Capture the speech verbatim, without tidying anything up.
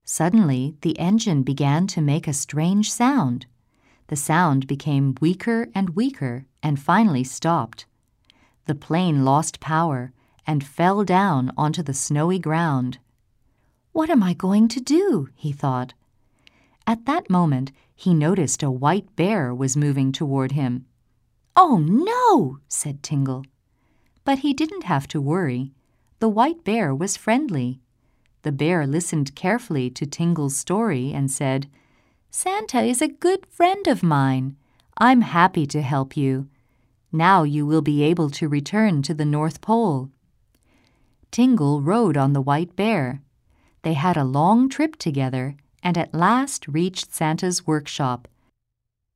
Suddenly, the engine began to make a strange sound. The sound became weaker and weaker and finally stopped. The plane lost power and fell down onto the snowy ground. "What am I going to do?" he thought. At that moment, he noticed a white bear was moving toward him. "Oh, no!" said Tingle. But he didn't have to worry. The white bear was friendly. The bear listened carefully to Tingle's story and said, "Santa is a good friend of mine. I'm happy to help you. Now you will be able to return to the North Pole." Tingle rode on the white bear. They had a long trip together and at last reached Santa's workshop,